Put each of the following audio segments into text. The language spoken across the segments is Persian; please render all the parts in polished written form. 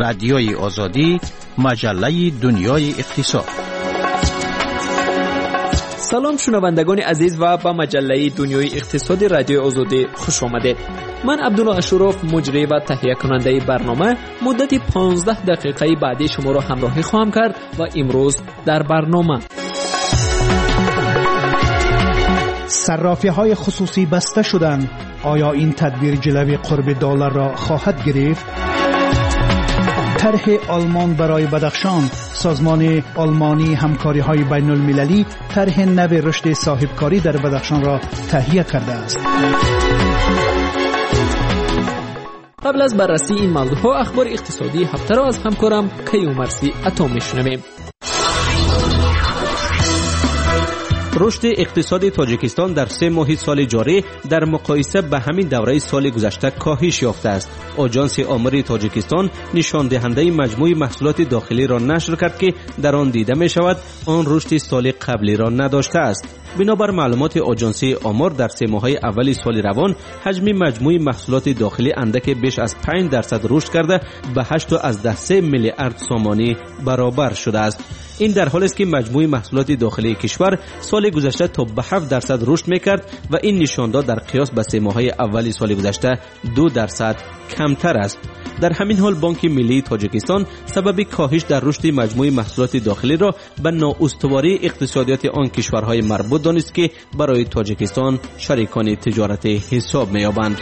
رادیوی آزادی، مجله دنیای اقتصاد. سلام شنوندگان عزیز و به مجله دنیای اقتصادی رادیوی آزادی خوش آمدید. من عبدالله اشرف، مجری و تهیه کننده برنامه، مدت 15 دقیقه بعدی شما را همراهی خواهم کرد و امروز در برنامه صرافی‌های خصوصی بسته شدند. آیا این تدبیر جلوی قرب دلار را خواهد گرفت؟ طرح آلمان برای بدخشان. سازمان آلمانی همکاری‌های بین‌المللی طرح نو رشد صاحبکاری در بدخشان را تهیه کرده است. قبل از بررسی این موضوعها اخبار اقتصادی هفته را از همکارم کیومرثی عطا می‌شنویم. رشد اقتصاد تاجیکستان در 3 ماه سال جاری در مقایسه به همین دوره سال گذشته کاهش یافته است. آژانس آمار تاجیکستان نشان دهنده مجموع محصولات داخلی را نشر کرد که در آن دیده می شود آن رشد سال قبلی را نداشته است. بنابر معلومات آژانس آمار در 3 ماه اول سال روان حجم مجموع محصولات داخلی اندک بیش از 5% رشد کرده به 8.3 میلیارد سومانی برابر شده است. این در حالی است که مجموع محصولات داخلی کشور سال گذشته تا به 7% رشد می‌کرد و این نشانده در قیاس به 3 ماه اول سال گذشته 2% کمتر است. در همین حال بانک ملی تاجیکستان سبب کاهش در رشد مجموع محصولات داخلی را به نااستواری اقتصادیات آن کشورهای مربوط دانست که برای تاجیکستان شریکان تجارتی حساب می‌یابند.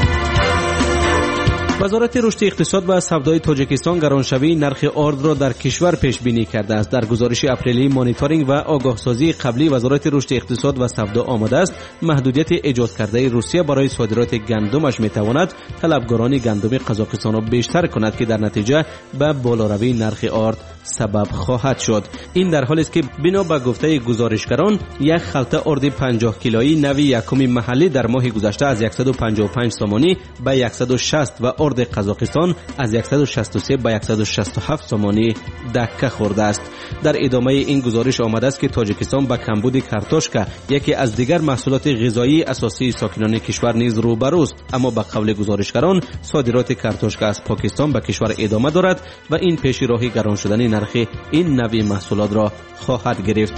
وزارت رشد اقتصاد و سودای تاجیکستان گرانشوی نرخ آرد را در کشور پیش بینی کرده است. در گزارش اپریلی مانیتورینگ و آگاهسازی قبلی وزارت رشد اقتصاد و سودا آمده است محدودیت ایجاد کرده روسیه برای صادرات گندمش میتواند طلبگاران گندم قزاقستان را بیشتر کند که در نتیجه به بالاروی نرخ آرد سبب خواهد شد. این در حالی است که بنا به گفته گزارشگران یک خلطه آرد 50 کیلویی نوی یکم محلی در ماه گذشته از 155 سومانی به 160 و آرد قزاقستان از 163 به 167 سومانی دکه خورده است. در ادامه این گزارش آمده است که تاجیکستان با کمبود کارتوشکا یکی از دیگر محصولات غذایی اساسی ساکنان کشور نیز روبروست، اما به قول گزارشگران صادرات کارتوشکا از پاکستان به کشور ادامه دارد و این پیش راهی گران شدن نرخ این نوع محصولات را خواهد گرفت.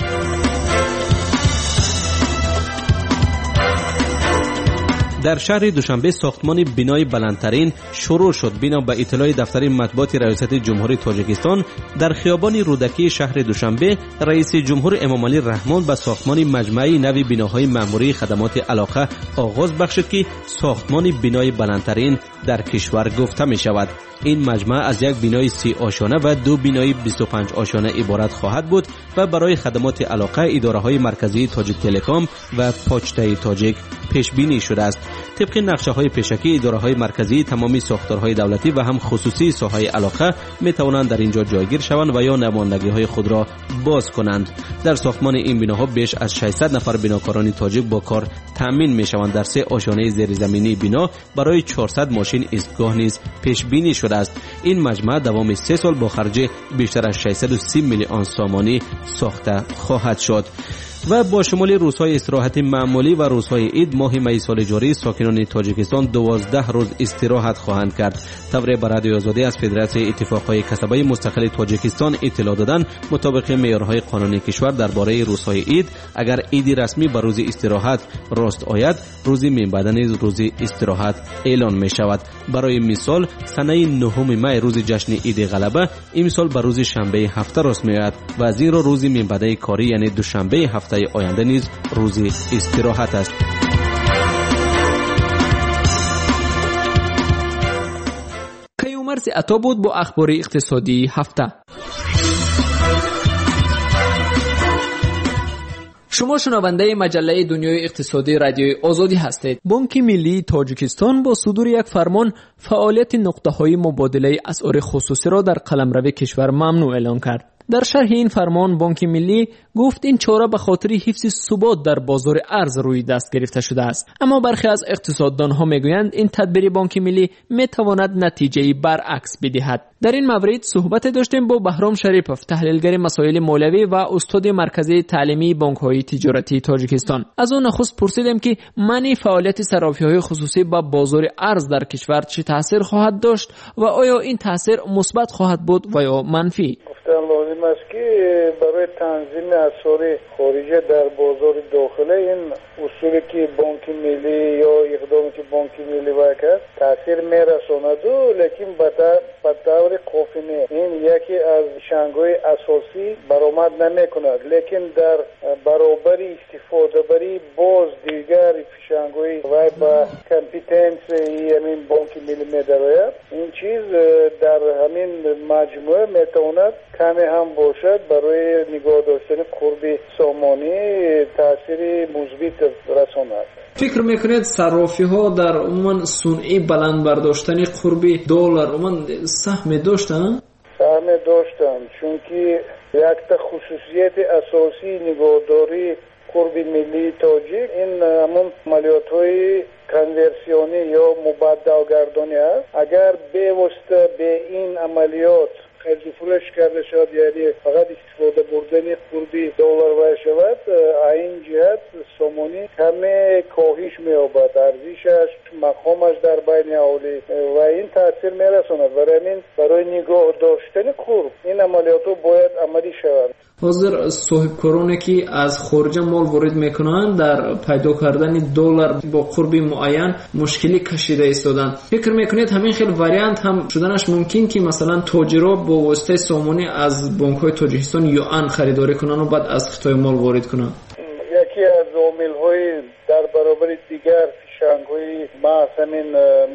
در شهر دوشنبه ساختمان بنای بلندترین شروع شد. بنا به اطلاع دفتر مطبوعات ریاست جمهوری تاجیکستان در خیابان رودکی شهر دوشنبه رئیس جمهور امام علی رحمان به ساختمان مجمعی نوی بناهای معموری خدمات علاقه آغاز بخشید که ساختمان بنای بلندترین در کشور گفته می شود. این مجمع از یک بنای 30 آشانه و 2 بنای 25 آشانه عبارت خواهد بود و برای خدمات علاقه اداره‌های مرکزی تاجیک تلکام و پوچته تاجیک پیش بینی شده است. طبق نقشه‌های پیشکی اداره‌های مرکزی تمامی ساختارهای دولتی و هم خصوصی ساحه علاقه می توانند در اینجا جایگیر شوند و یا نمایندگی‌های خود را باز کنند. در ساختمان این بناها بیش از 600 نفر بناکاران تاجیک با کار تامین می شوند. در 3 آشانه زیرزمینی بنا برای 400 ماشین ایستگاه نیز پیش بینی شده است. این مجمع دوام 3 سال با خرج بیشتر از 630 میلیون سومانی ساخته خواهد شد. و با شمول روزهای استراحت معمولی و روزهای عید ماه می سال جاری ساکنان تاجیکستان 12 روز استراحت خواهند کرد. طبق بر رادیو آزادی از فدراسیون اتفاقهای کسبه مستقل تاجیکستان اطلاع دادن مطابق معیارهای قانونی کشور درباره روزهای عید اگر عیدی رسمی بر روز استراحت راست آید روز من بعد نیز روز استراحت اعلان می شود. برای مثال سنه 9 می روز جشن عید غلبه امسال بر روز شنبه هفته راست می آید و زیرا روز من بعد کاری یعنی دوشنبه هفته آینده نیز روز استراحت است. کیومرثی عطا بود با اخبار اقتصادی هفته. شما شنونده مجله دنیای اقتصادی رادیوی آزادی هستید. بانک ملی تاجیکستان با صدور یک فرمان فعالیت نقطه‌های مبادله اسعار خصوصی را در قلمرو کشور ممنوع اعلان کرد. در شرح این فرمان بانک ملی گفت این چاره به خاطر حفظ ثبات در بازار ارز روی دست گرفته شده است. اما برخی از اقتصاددانها میگویند این تدبیر بانک ملی میتواند نتیجه‌ای برعکس بدهد. در این مورد صحبت داشتیم با بهرام شریپов، تحلیلگر مسائل مالوی و استاد مرکز تعلیمی بانک‌های تجارتی تاجیکستان. از اون نخست پرسیدم که منع فعالیت صرافی‌های خصوصی با بازار ارز در کشور چه تاثیر خواهد داشت و آیا این تاثیر مثبت خواهد بود و یا منفی؟ لازم است که برای تنظیم اسعار خارجی در بازار داخلی این اصولی که بانک ملی یا اقدامی که بانک ملی کرد تاثیر میرساند، لیکن به طور کافی نه. این یکی از شنگ‌های اساسی برآمد نمی‌کند، لیکن در برابر استفاده بری باز دیگر شنگ‌های و با کامپیتنس همین بانک ملی می‌دارد. این چیز در همین مجموعه میتواند کمی هم باشد برای نگاه داشتن قرب سامانی تاثیر مثبت رساند. فکر میکنید صرافی ها در عموم صنعی بلند برداشتن قرب دلار عموما سهم داشتن؟ سهم داشتن، چون که یک تا خصوصیت اساسی نگاهداری قرب ملی تاجیک این همون عملیات های کنورسیونی یا مبدل گردانی است. اگر به واسطه به این عملیات خرج فروش کرده شد، یعنی فقط استفاده بردن قربی دلار و شود، این جهت سامانی کمی کاهش می‌یابد، ارزشش مقامش در بین اهالی و این تاثیر میرساند. برای نگاه داشتن قرب این عملیات باید عملی شود. حاضر صاحبکارانی که از خارج مال وارد میکنند در پیدا کردن دلار با قرب معین مشکلی کشیده ایستادن. فکر میکنید همین خیلی واریانت هم شدنش ممکن که مثلا تاجرها با واسطه سامانی از بانک‌های تاجیکستان یوان خریداری کنن و بعد از خطای مال وارد کنن؟ یکی از عامل‌های در برابر دیگر شنگ‌های ما همین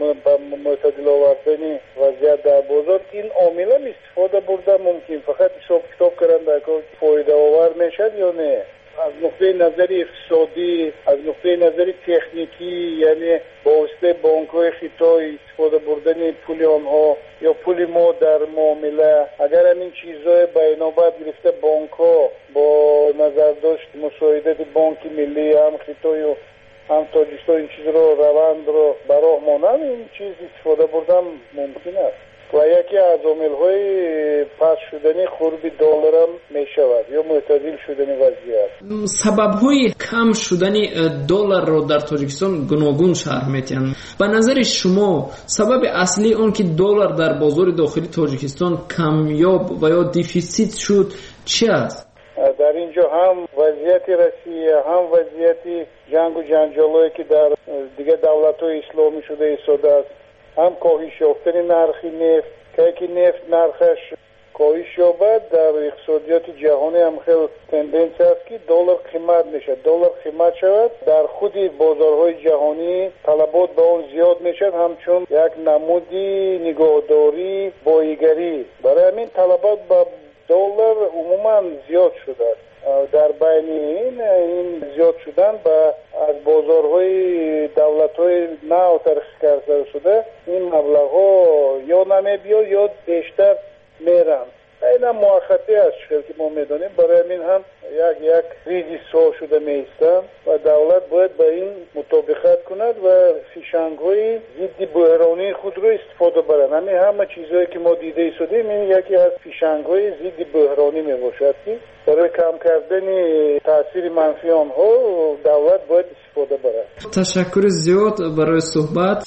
معتدل آوردن وضعیت در بازار، این عامل هم استفاده برده ممکن فقط حساب کتاب کردن که فایده آور میشد یا نه. از نقطه نظر اقتصادی، از نقطه نظر تکنیکی، یعنی با واسطه بانک‌های خطای استفاده بردن پول آنها یا پول ما در معامله، اگر همین چیزهای بینابر گرفته بانک‌ها با نظر داشت مساعدت بانک ملی هم خطای و هم تاجیکستان این چیز رو روند رو براه مانند این چیز استفاده بردن ممکن است و یکی از عامل‌های پس شدنی قرب دلار هم میشود یا معتدل شدنی وضعیت. سبب‌های کم شدن دلار رو در تاجیکستان گوناگون شرح می‌دین. به نظر شما سبب اصلی اون که دلار در بازار داخلی تاجیکستان کمیاب و یا دیفیسیت شد چی است؟ در اینجا هم وضعیت روسیه، هم وضعیت جنگ و جنجالایی که در دیگه دولت‌های اسلامی شده ایستاده است، هم کاهش یافتن نرخ نفت که نفت نرخش کاهش یابد. در اقتصادیات جهانی هم خیلی تندنس است که دلار قیمت میشه، دلار قیمت شود، در خود بازارهای جهانی طلبات به اون زیاد میشد، همچون یک نمودی نگاهداری بایگری. برای همین طلبات به دلار عموما زیاد شده است. در بین این زیاد شدن از بازارهای دولت‌های نو ترخیص کرده شده این مبلغ‌ها یا نمی‌بیاد یا بیشتر میرن. این موقتی است که ما میدونیم. برای همین هم یک ریزی سو شده میستن و دولت باید به این مطابقت کند و فیشنگ‌های ضد بحرانی خود رو استفاده برن. همه چیزهایی که ما دیده ایستادیم این یکی از فیشنگ‌های ضد بحرانی میباشد که برای کم کردن تاثیر منفی آنها دولت باید استفاده برد. تشکر زیاد برای صحبت.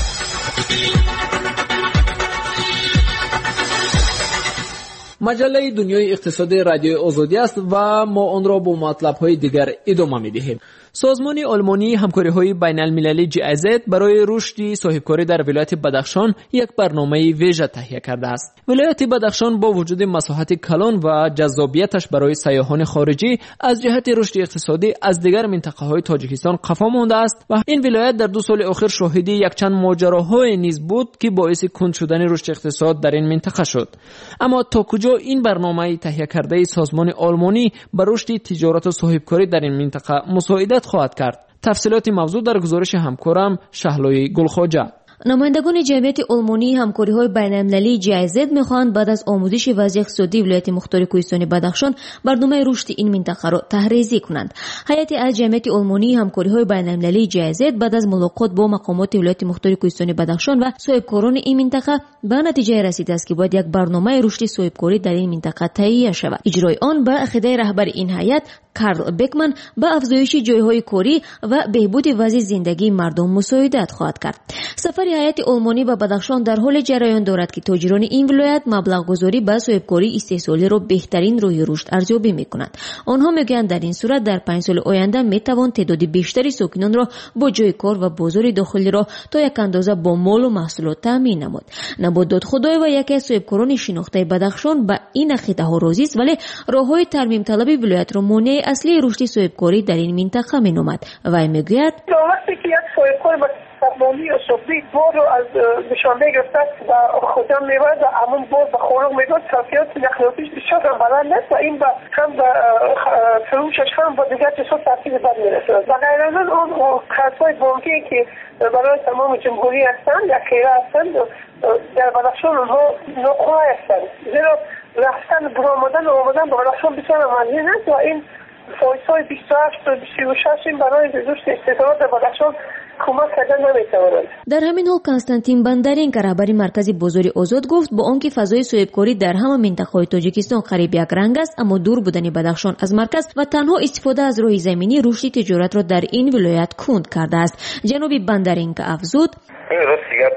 مجله دنیای اقتصادی رادیو آزادی است و ما آن را با مطلب‌های دیگر ادامه می‌دهیم. سازمان آلمانی همکاری‌های بین‌المللی GIZ برای رشد صاحبکاری در ولایت بدخشان یک برنامه ویژه تهیه کرده است. ولایت بدخشان با وجود مساحت کلان و جذابیتش برای سیاحان خارجی از جهت رشد اقتصادی از دیگر منطقه‌های تاجیکستان قفا مانده است و این ولایت در 2 سال اخیر شاهد یک چند ماجراهای نیز بود که باعث کند شدن رشد اقتصاد در این منطقه شد. اما تا کجا این برنامه تهیه کرده سازمان آلمانی برای رشد تجارت و صاحبکاری در این منطقه مساعدت خواهد کرد؟ تفصیلات موضوع در گزارش همکارم شهلای گلخواجه. نمایندگان جمعیت آلمانی همکاری‌های بین‌المللی GIZ می‌خواهند بعد از آموزش وضع اقتصادی ولایت مختار کوهستانی بدخشان برنامه رشد این منطقه را طرح‌ریزی کنند. هیئتی از جمعیت آلمانی همکاری‌های بین‌المللی GIZ بعد از ملاقات با مقامات ولایت مختار کوهستانی بدخشان و صاحبکاران این منطقه به نتیجه رسیده است که باید یک برنامه رشد صاحبکاری در این منطقه تهیه شود. اجرای آن به عقیده رهبر این هیئت کارل بکمن به افزایش جایهای کاری و بهبود وضع زندگی مردم مساعدت خواهد کرد. سفر هیئت آلمانی به بدخشان در حال جریان دارد که تاجران این ولایت مبلغ گذاری به صاحبکاری استحصالی را بهترین راه رشد ارزیابی می‌کنند. آنها میگویند در این صورت در 5 سال آینده میتوان تعداد بیشتری ساکنان را با جای کار و بازار داخلی را تا یک اندازه با مال و محصولات تامین نمود. نبات دادخدای و یکی از صاحبکاران شناخته بدخشان به این عقیده ها راضی است، ولی راههای ترمیم طلبی ولایت را مانع اصلی رشد صاحبکاری در این منطقه می‌نماید. وی میگوید وقتی که یک صاحبکار با سرمانی و صبحی بار رو از نشانده گرفته و خودم میبرد و همون بار به خورق میداد، کیفیت نقلیاتیش بسیار هم بلند است و این هم به فروشش هم با دیگر چیزها تاثیر بد میرسه. و غیر از اون خرج‌های بانکی که برای تمام جمهوری هستند یا خیره هستند در بدخشان اونها ناخواه هستند، زیرا رفتن برو آمدن و آمدن به بدخشان بسیار مزین است و این فایس‌های 28 و 36 این برای رشد استعداد در بدخشان کمک کردن نمی‌تواند. در همین حال کنستانتین بندرین که رهبر مرکز بازار آزاد گفت با آنکه فضای صاحبکاری در همه منطقه‌های تاجیکستان قریب یک رنگ است، اما دور بودن بدخشان از مرکز و تنها استفاده از راه زمینی رشد تجارت را در این ولایت کند کرده است. جناب بندرین که افزود این رو دیگر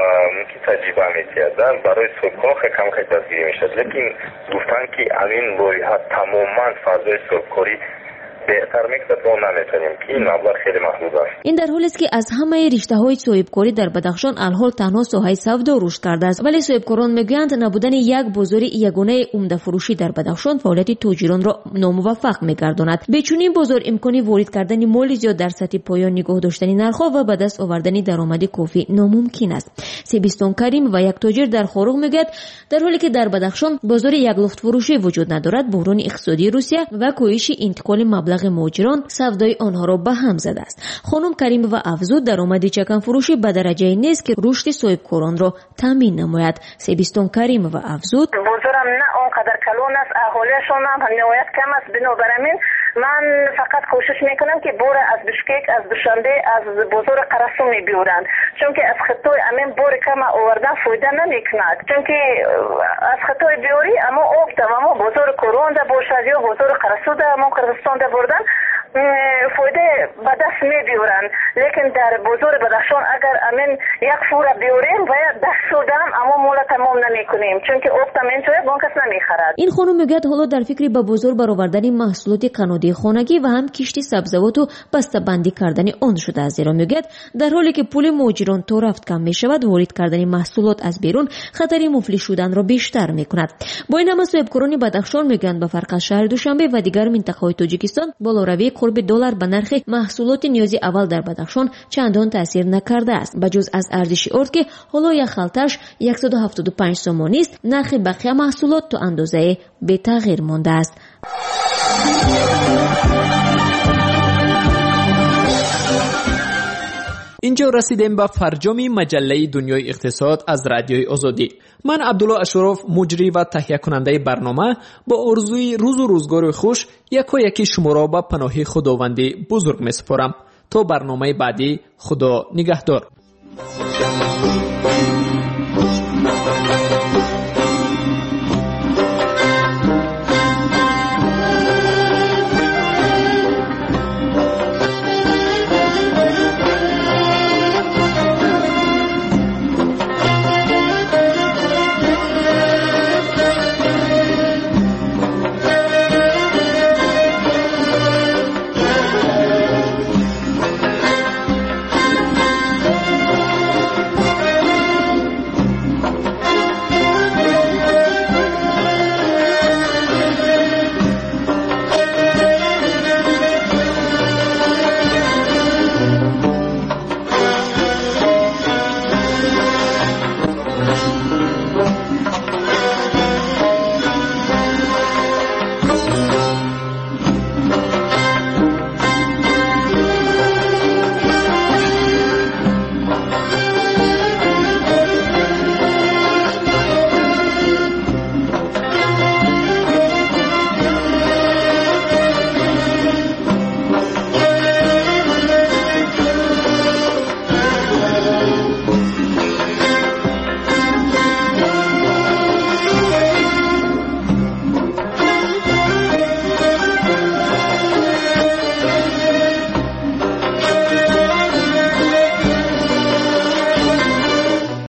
که تجربه می‌کردن برای صاحبکار کم دستگیری می‌شد، لیکن گفتن که این باری ها تماما فضای صاحبکاری بهتر می‌کرد و نمی‌تونیم که این مبلغ خیلی محدود است. این در حالی است که از همه رشته‌های صاحبکاری در بدخشان الحال تنها ساحه سودا رشد کرده است، ولی صاحبکاران میگویند نبودن یک بازار یگانه عمده فروشی در بدخشان فعالیت تاجران را ناموفق می‌گرداند. به چنین بازار امکان وارد کردن مال زیاد در سطح پایان نگاه داشتن نرخ‌ها و به دست آوردن درآمد کافی ناممکن است. سیبستان کریم و یک تاجر در خاروغ میگوید در حالی که در بدخشان بازار یک لفت فروشی وجود ندارد، بحران اقتصادی روسیه و کاهش انتقال مبلغ مهاجران سودای آنها را به هم زده است. خانم کریم و افزود درآمد چکن فروشی به درجه نیست که رشد صاحبکاران را تامین نماید. سیبستان کریم و افزود بازارم نه آنقدر کلان است، اهالیشان هم نهایت کم است، بنابراین من فقط کوشش میکنم که بور از بشکک، از دوشنبه، از بازار قرصو میبیورند، چون که از خطای امین بور کم آوردن فایده نمیکند، چون که از خطای بیاری اما آب تمام بازار کرون ده باشد یا بازار قرصو ده اما کردستان ده بردن فایده به دست میبیورند، لیکن در بازار بدخشان اگر امین یک فوره بیوریم و دست شدم اما مولا تمام نمیکنیم، چون که آب تمام توی بان کس نمیخرد. این خانم میگوید حالا در فکر به بازار برآوردن محصولات قنادی خانگی و هم کشتی سبزیجات و بسته‌بندی کردن آن شده است، زیرا میگوید در حالی که پول مهاجران تا رفت کم میشود، وارد کردن محصولات از بیرون خطر مفلس شدن را بیشتر میکند. با این همه صاحبکاران بدخشان میگویند به فرق از شهر دوشنبه و دیگر منطقه‌های تاجیکستان بالاروی قرب دلار به نرخ محصولات نیازی اول در بدخشان چندان تاثیر نکرده است، بجز از ارزش ارد که حالا یک خلطش 175 سومانی است. نرخ بقیه محصولات تا اندازه به تغییر مانده است. اینجا رسیدیم به فرجام مجله دنیای اقتصاد از رادیوی آزادی. من عبدالله اشرف، مجری و تهیه کننده برنامه، با آرزوی روز و روزگار خوش یکی شما را به پناه خداوند بزرگ می‌سپارم. تا برنامه بعدی، خدا نگهدار.